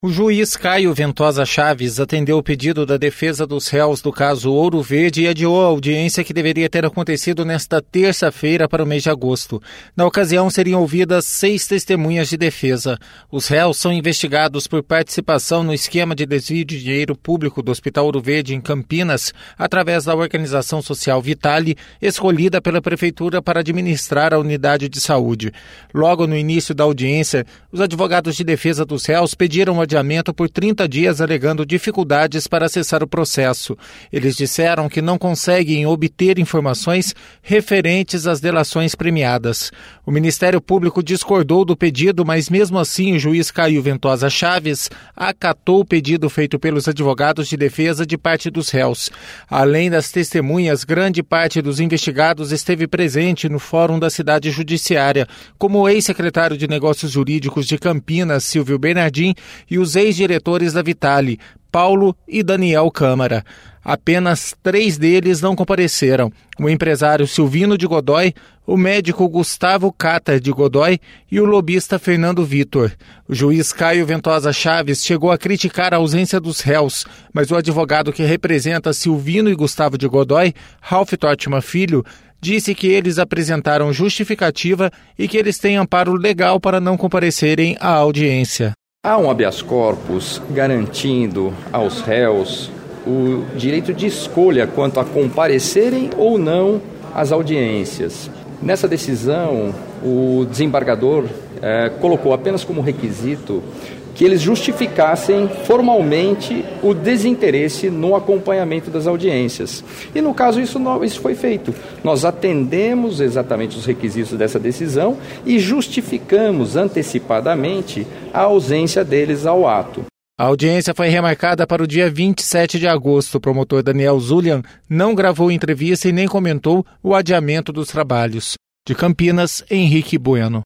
O juiz Caio Ventosa Chaves atendeu o pedido da defesa dos réus do caso Ouro Verde e adiou a audiência que deveria ter acontecido nesta terça-feira para o mês de agosto. Na ocasião, seriam ouvidas 6 testemunhas de defesa. Os réus são investigados por participação no esquema de desvio de dinheiro público do Hospital Ouro Verde, em Campinas, através da organização social Vitale, escolhida pela Prefeitura para administrar a unidade de saúde. Logo no início da audiência, os advogados de defesa dos réus pediram adiamento por 30 dias, alegando dificuldades para acessar o processo. Eles disseram que não conseguem obter informações referentes às delações premiadas. O Ministério Público discordou do pedido, mas mesmo assim o juiz Caio Ventosa Chaves acatou o pedido feito pelos advogados de defesa de parte dos réus. Além das testemunhas, grande parte dos investigados esteve presente no Fórum da Cidade Judiciária, como o ex-secretário de Negócios Jurídicos de Campinas, Silvio Bernardim, e os ex-diretores da Vitale, Paulo e Daniel Câmara. Apenas 3 deles não compareceram: o empresário Silvino de Godoy, o médico Gustavo Cata de Godoy e o lobista Fernando Vitor. O juiz Caio Ventosa Chaves chegou a criticar a ausência dos réus, mas o advogado que representa Silvino e Gustavo de Godoy, Ralph Totman Filho, disse que eles apresentaram justificativa e que eles têm amparo legal para não comparecerem à audiência. Há um habeas corpus garantindo aos réus o direito de escolha quanto a comparecerem ou não às audiências. Nessa decisão, o desembargador colocou apenas como requisito que eles justificassem formalmente o desinteresse no acompanhamento das audiências. E no caso isso foi feito. Nós atendemos exatamente os requisitos dessa decisão e justificamos antecipadamente a ausência deles ao ato. A audiência foi remarcada para o dia 27 de agosto. O promotor Daniel Zulian não gravou entrevista e nem comentou o adiamento dos trabalhos. De Campinas, Henrique Bueno.